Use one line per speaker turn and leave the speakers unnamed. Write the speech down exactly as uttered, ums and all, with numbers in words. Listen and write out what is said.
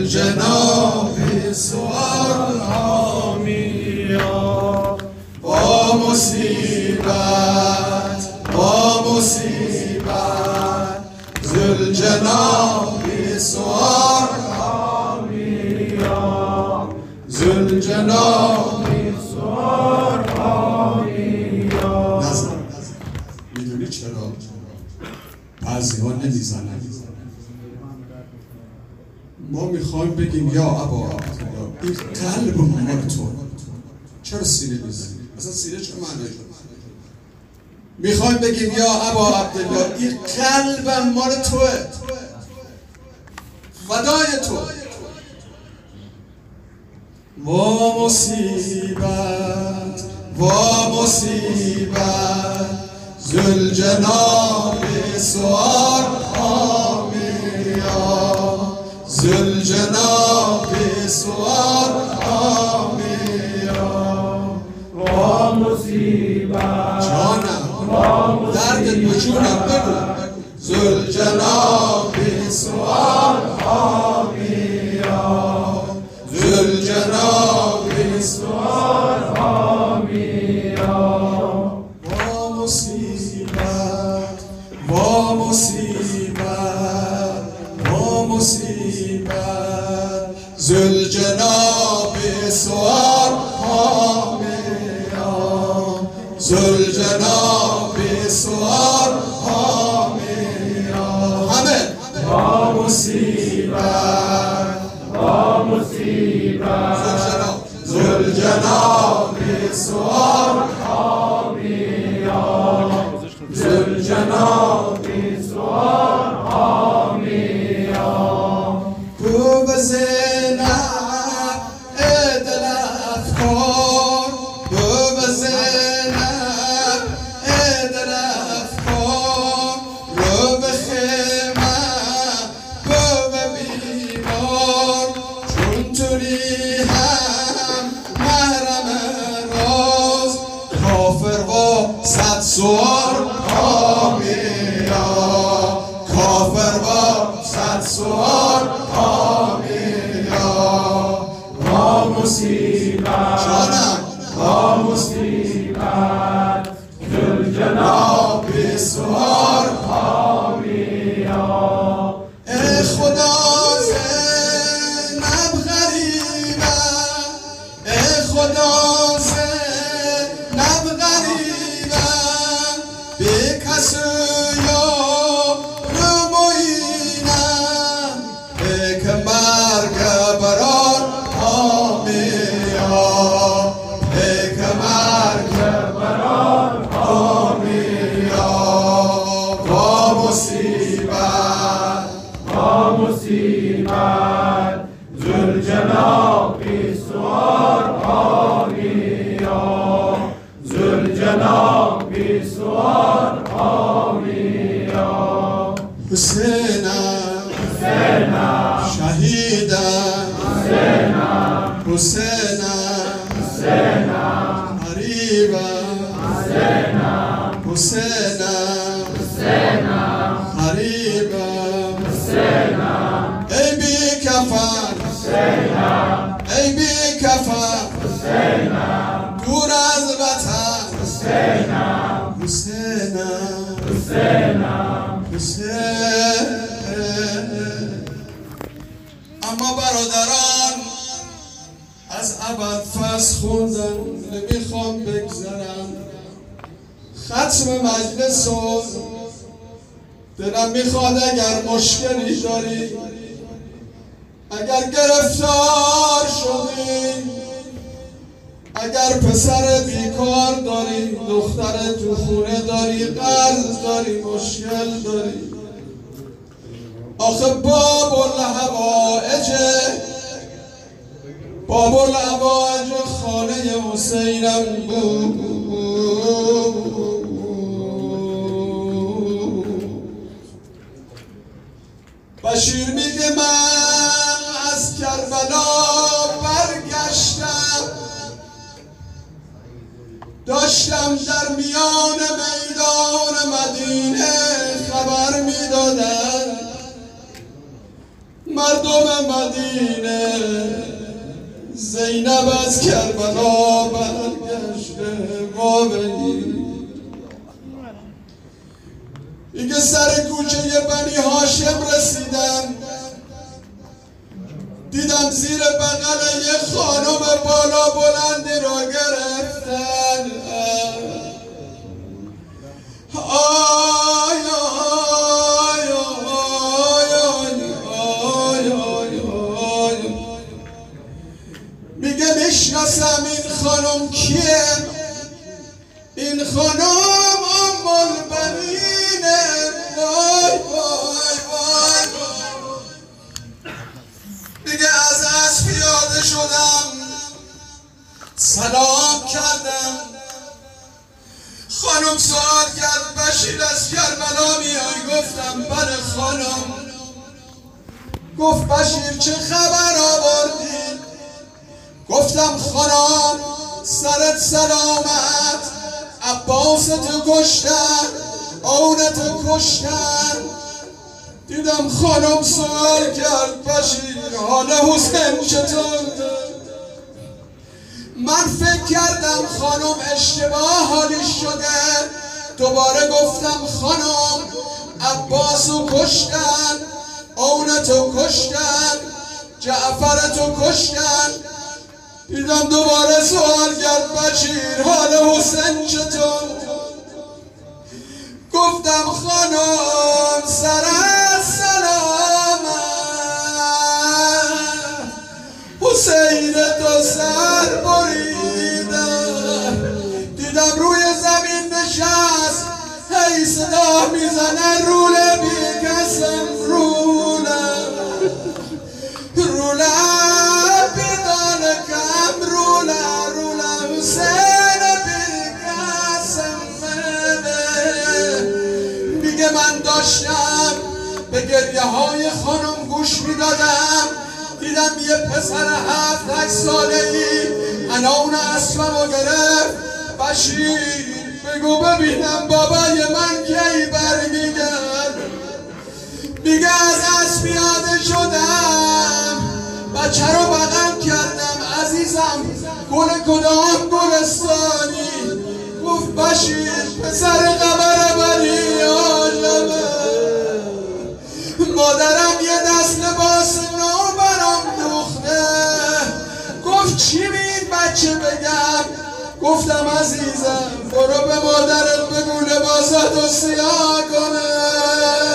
ذوالجناب سوار حامیا با مصیبت با مصیبت ذوالجناب سوار حامیا ذوالجناب سوار حامیا. نظر میدونی چرا بعضی ها نمیزنن؟ ما میخوایم بگیم یا ابا عبدالله این قلب مال تو، چرا سینه میزنی؟ اصلا سینه چه معنی داره؟ میخوایم بگیم یا ابا عبدالله این قلبم مال توه، فدای تو. وا مصیبت وا مصیبت ذوالجناب سوار حامیا ذوالجناب سوار حامیا.
وا مصیبت
جانم دردت به جونم بگو. ذوالجناب سوار حامیا ذوالجناب سوار حامیا. وا مصیبت وا مصیبت وا مصیبت ذوالجناب سوار حامیا ذوالجناب سوار حامیا. همه
وا مصیبت وا مصیبت
ذوالجناب سوار
حامیا ذوالجناب سوار حامیا.
گو به زینب عدل افکار گو به زینب عدل افکار رو به خیمه گو به بیمار چون توری هم محرم راز کافر و صد سوار حامیا کافر و صد سوار حامیا.
وا مصیبت
جانم
وا مصیبت ذوالجناب
سوار
حامیا.
ای خدا زینب غریبم ای خدا زینب غریبم بی کس یار معینم ای که مرگ برار حامیا ای که مرگ
برار
حامیا. وا مصیبت
وا مصیبت ذوالجناب سوار حامیا ذوالجناب سوار حامیا.
حسینم
حسینم
شهیدم
حسینم
حسینم
حسینم
غریبم
حسینم
حسینم
حسینم
غریبم
حسینم
ای بی کفن
حسینم
ای بی کفن
حسینم
دور از وطن
حسینم
حسینم
حسینم
حسین. اما برادران از ابد فصل خوندن نمیخوام بگذرم ختم مجلس و دلم میخواد اگر مشکلی داری اگر گرفتار شدی اگر پسر بیکار داری دختر تو خونه داری قرض داری مشکل داری آخه باب الحوائج باب الحوائج خانه حسینم بود. بشیر میگه من از کربلا برگشتم داشتم در میان میدان مدینه خبر میدادن مرد مردم مدینه زینب از کربلا برگشته ما بگی دیگه سر کوچه بنی هاشم رسیدم دیدم زیر بغل یه خانم بالا بلندی رو گرفتن آی آی آی آی آی آی میگه میشناسم این خانم کیه این خانم ام البنینه وای وای وای دیگه از اسب پیاده شدم سلام کردم خانم سوال کرد بشیر از کربلا میای گفتم بله خانم گفت بشیر چه خبر آوردی گفتم خانم سرت سلامت عباس تو کشتن اونتو کشتن دیدم خانم سوال کرد بشیر حال حسین چطور من فکر کردم خانم اشتباه حالی شده دوباره گفتم خانم عباسو کشتن اونتو کشتن جعفرتو کشتن دیدم دوباره سوال کرد بشیر حال حسین چطور گفتم خانم سرت سلامت حسین تو سر بریدن دیدم روی زمین نشست هی صدا میزنه روله بی کسم روله روله بدان کم روله روله حسین بی کسم میگه من داشتم به گریه های خانم گوش میدادم دیدم یه پسر هفت هشت ساله ای اناون اسبمو گرفت بشیر بگو ببینم بابای من کی برمیگرد میگه از اسب پیاده شدم بچه رو بغل کردم عزیزم گل کدام گلستانی گفت بشیر پسر قمر بنی هاشمه مادرم یه دست لباس نو برام دوخته گفت چی به این بچه بگم گفتم عزیزم برو به مادرت بگو لباستو سیاه کنه